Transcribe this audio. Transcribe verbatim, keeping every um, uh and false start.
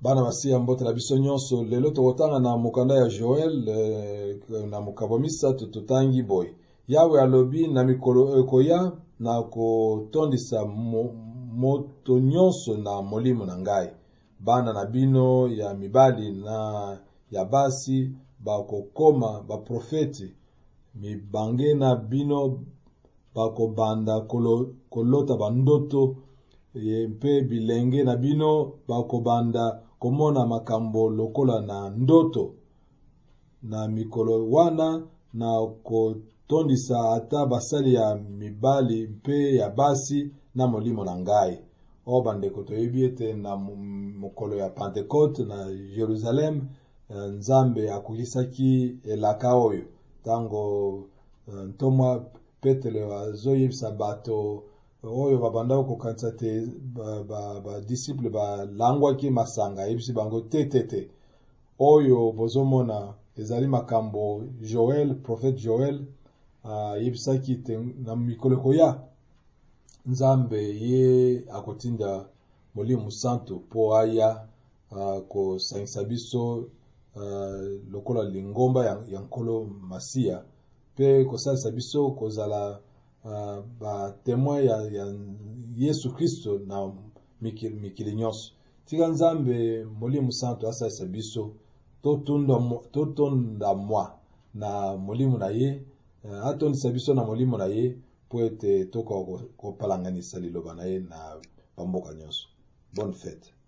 Bana basi ambote la biso nyonso lelo tokotanga na mukanda ya Joel eh, na mukabomisa tututangi boy. Yawe alobi na mikolo ekoya na kotondisa mo, moto nyonso na molimo na ngai. Bana na bino ya mibali na ya basi bakokoma ba profeti. Mibange na bino bakobanda kolo, kolota bandoto. Ye mpe bilenge na bino bakobanda komona makambo lokola na ndoto. Na mikolo wana na kotondisa ata basali ya mibali mpe ya basi na molimo na ngai. O bandeko toyebi ete na mokolo ya Pentecote na Jerusalem Nzambe akukisaki elaka oyo. Tango ntomwa Petelo azoyebisa bato oyo babanda ko kanisa te ba, ba, ba disciple ba langwa ki masanga yebisi bango te te te. Oyo bozomona ezali makambo Joel, prophète Joel uh, yebisaki te na mikolo koya Nzambe ye akotinda Molimo Santo po aya uh, ko sangisa biso uh, lokola lingomba ya, ya nkolo Masia pe ko salisa biso kozala Uh, ba témoin ya, ya Yesu Kristo na mikili, mikili nyonso. Tika Nzambe Molimo Santo asalisa biso totonda totonda mwa na molimo na ye uh, atondisa biso na molimo na ye po ete toka kopalanganisa liloba na ye na bamboka nyonso. Bonne fête.